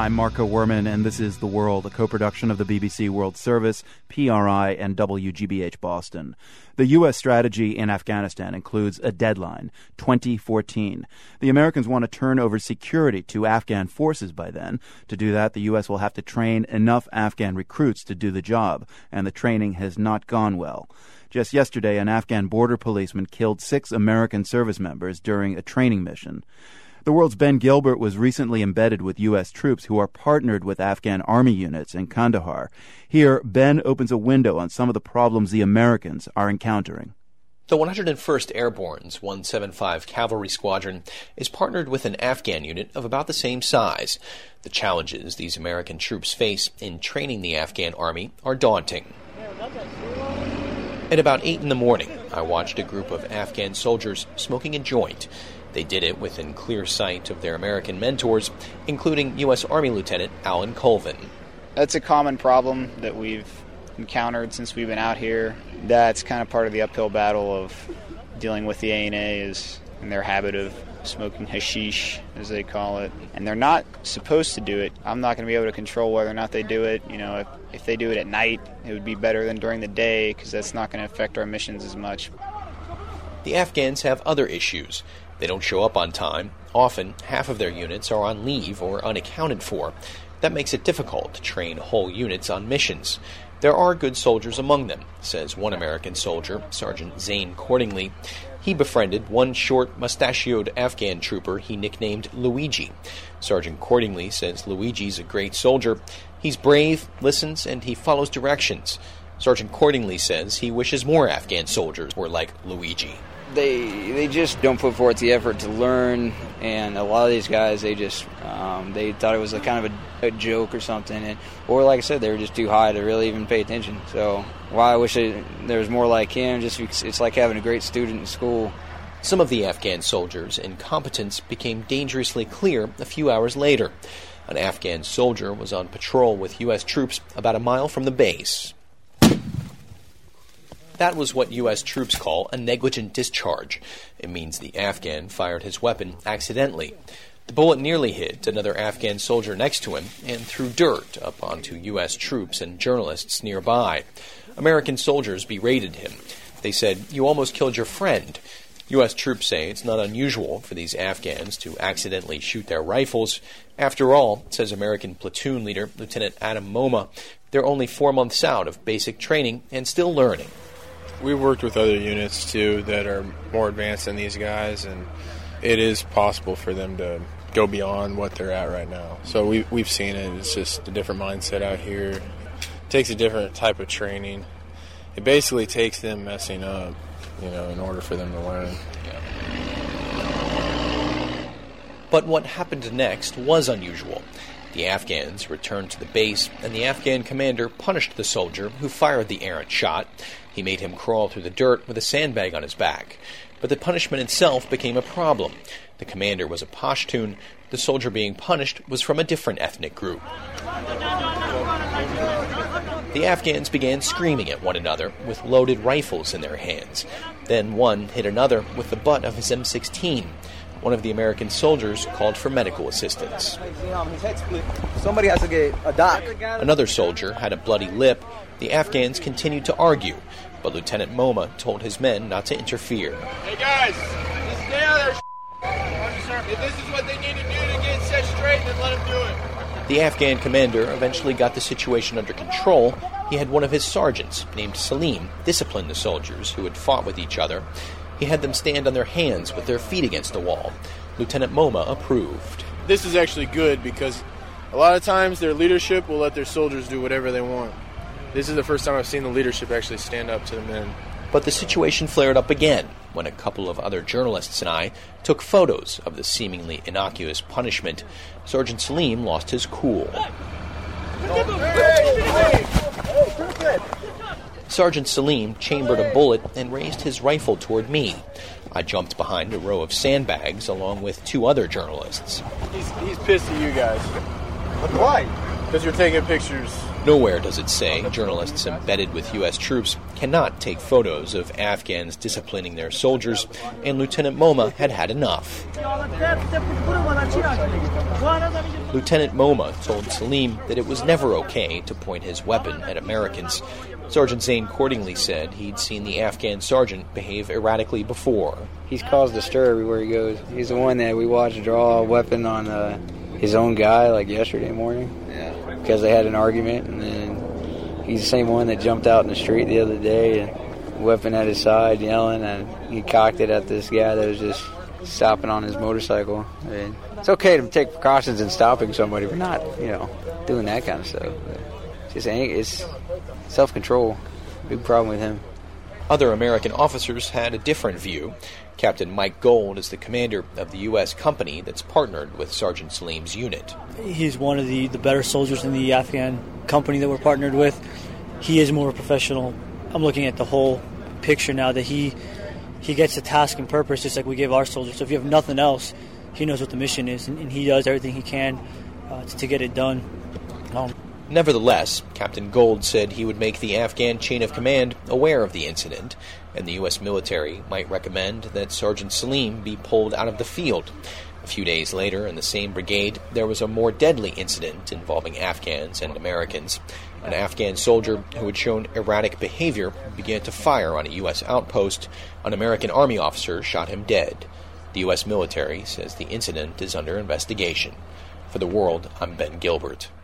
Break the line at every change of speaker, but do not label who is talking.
I'm Marco Werman, and this is The World, a co-production of the BBC World Service, PRI, and WGBH Boston. The U.S. strategy in Afghanistan includes a deadline, 2014. The Americans want to turn over security to Afghan forces by then. To do that, the U.S. will have to train enough Afghan recruits to do the job, and the training has not gone well. Just yesterday, an Afghan border policeman killed 6 American service members during a training mission. The World's Ben Gilbert was recently embedded with U.S. troops who are partnered with Afghan army units in Kandahar. Here, Ben opens a window on some of the problems the Americans are encountering.
The 101st Airborne's 175 Cavalry Squadron is partnered with an Afghan unit of about the same size. The challenges these American troops face in training the Afghan army are daunting. At about 8 in the morning, I watched a group of Afghan soldiers smoking a joint. They did it within clear sight of their American mentors, including U.S. Army Lieutenant Alan Colvin.
That's a common problem that we've encountered since we've been out here. That's kind of part of the uphill battle of dealing with the ANA and their habit of smoking hashish, as they call it. And they're not supposed to do it. I'm not going to be able to control whether or not they do it. You know, if they do it at night, it would be better than during the day because that's not going to affect our missions as much.
The Afghans have other issues. They don't show up on time. Often, half of their units are on leave or unaccounted for. That makes it difficult to train whole units on missions. There are good soldiers among them, says one American soldier, Sergeant Zane Cordingley. He befriended one short, mustachioed Afghan trooper he nicknamed Luigi. Sergeant Cordingley says Luigi's a great soldier. He's brave, listens, and he follows directions. Sergeant Cordingley says he wishes more Afghan soldiers were like Luigi.
They just don't put forth the effort to learn, and a lot of these guys, they just they thought it was a kind of a joke or something, or like I said, they were just too high to really even pay attention. So why I wish there was more like him. Just it's like having a great student in school.
Some of the Afghan soldiers' incompetence became dangerously clear a few hours later. An Afghan soldier was on patrol with U.S. troops about a mile from the base. That was what U.S. troops call a negligent discharge. It means the Afghan fired his weapon accidentally. The bullet nearly hit another Afghan soldier next to him and threw dirt up onto U.S. troops and journalists nearby. American soldiers berated him. They said, "You almost killed your friend." U.S. troops say it's not unusual for these Afghans to accidentally shoot their rifles. After all, says American platoon leader Lieutenant Adam Moma, they're only 4 months out of basic training and still learning.
We've worked with other units, too, that are more advanced than these guys, and it is possible for them to go beyond what they're at right now. So we've seen it. It's just a different mindset out here. It takes a different type of training. It basically takes them messing up, in order for them to learn.
But what happened next was unusual. The Afghans returned to the base, and the Afghan commander punished the soldier who fired the errant shot. He made him crawl through the dirt with a sandbag on his back. But the punishment itself became a problem. The commander was a Pashtun. The soldier being punished was from a different ethnic group. The Afghans began screaming at one another with loaded rifles in their hands. Then one hit another with the butt of his M16. One of the American soldiers called for medical assistance.
Somebody has to get a doc.
Another soldier had a bloody lip. The Afghans continued to argue, but Lieutenant Moma told his men not to interfere.
Hey guys, just stay out of their If this is what they need to do to get set straight, then let them do it.
The Afghan commander eventually got the situation under control. He had one of his sergeants, named Salim, discipline the soldiers who had fought with each other. He had them stand on their hands with their feet against the wall. Lieutenant Moma approved.
This is actually good because a lot of times their leadership will let their soldiers do whatever they want. This is the first time I've seen the leadership actually stand up to the men.
But the situation flared up again when a couple of other journalists and I took photos of the seemingly innocuous punishment. Sergeant Salim lost his cool. Sergeant Salim chambered a bullet and raised his rifle toward me. I jumped behind a row of sandbags along with 2 other journalists.
He's pissed at you guys.
Why?
Because you're taking pictures.
Nowhere does it say journalists embedded with U.S. troops cannot take photos of Afghans disciplining their soldiers, and Lieutenant Moma had had enough. Lieutenant Moma told Salim that it was never okay to point his weapon at Americans. Sergeant Zane Cordingly said he'd seen the Afghan sergeant behave erratically before.
He's caused a stir everywhere he goes. He's the one that we watched draw a weapon on his own guy, like yesterday morning, because they had an argument, and then he's the same one that jumped out in the street the other day and weapon at his side yelling, and he cocked it at this guy that was just stopping on his motorcycle. And it's okay to take precautions in stopping somebody, but not, doing that kind of stuff. It's self-control. Big problem with him.
Other American officers had a different view. Captain Mike Gold is the commander of the U.S. company that's partnered with Sergeant Salim's unit.
He's one of the better soldiers in the Afghan company that we're partnered with. He is more professional. I'm looking at the whole picture now, that he gets a task and purpose just like we give our soldiers. So if you have nothing else, he knows what the mission is, and he does everything he can to get it done.
Nevertheless, Captain Gold said he would make the Afghan chain of command aware of the incident, and the U.S. military might recommend that Sergeant Salim be pulled out of the field. A few days later, in the same brigade, there was a more deadly incident involving Afghans and Americans. An Afghan soldier who had shown erratic behavior began to fire on a U.S. outpost. An American Army officer shot him dead. The U.S. military says the incident is under investigation. For The World, I'm Ben Gilbert.